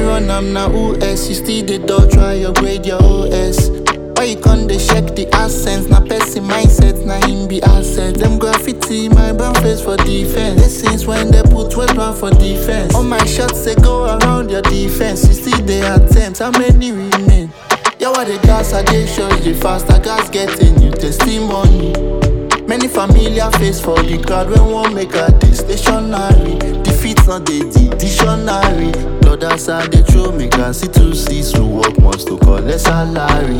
run, I'm now US. You still the door, try upgrade your OS. Why you can't they check the accents? Na person mindset, na him be asset. Them graffiti, my brown face for defense. This since when they put West Brown for defense. All my shots they go around your defense. You still they attempt, how many remain? Yeah, what the gas I dey show you fast. I gas getting you testimony. Many familiar face for the crowd when one make a day stationary. Defeat not the dictionary. Blood outside the throw make a C2C. So work must to collect salary.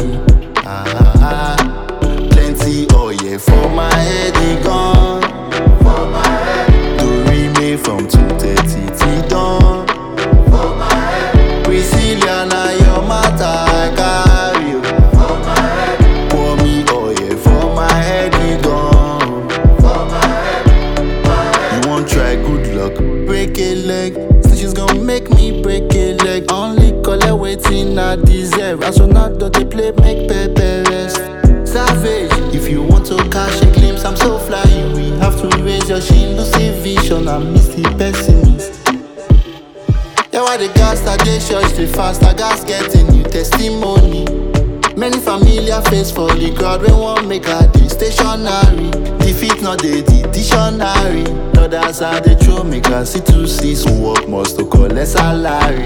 Plenty oil for my head, it gone. For my head. Do remake from 2:30 till dawn. For my head. Priscilla, now your matter I carry you. For my head. Pour me oil for my head, it gone. For my head. You won't try, good luck. Break a leg. She's gonna make me break a leg. Only collect waiting I deserve. As for now, don't they play make Pepe rest. Savage, if you want to catch a glimpse, I'm so fly. We have to raise your shin, lose the vision. I miss the pessimist. Yeah, why the gas that they church the fast? I gas getting new testimony. Many familiar face for the crowd when one make a day stationary. Defeat not the dictionary. Others are the true make a C2C. So work must to collect salary.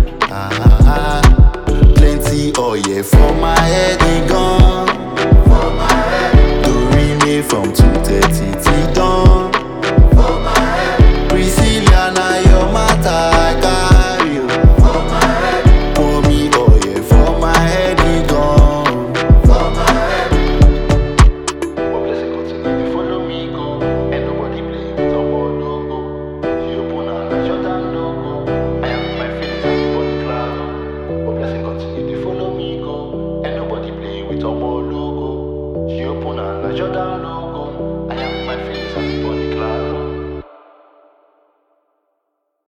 Plenty oil for my head, it gone. For my head. Do remake from 2:30 till dawn. For my head. Priscilla, now your matter I carry you. For my head. Pour me oil for my head, it gone. For my head. But blessing continue, follow me go. And nobody play with a more logo. You open a Jordan logo. I am with my feelings and the body cloud. But blessing continue, they follow me go. And nobody play with a more logo. You open a Jordan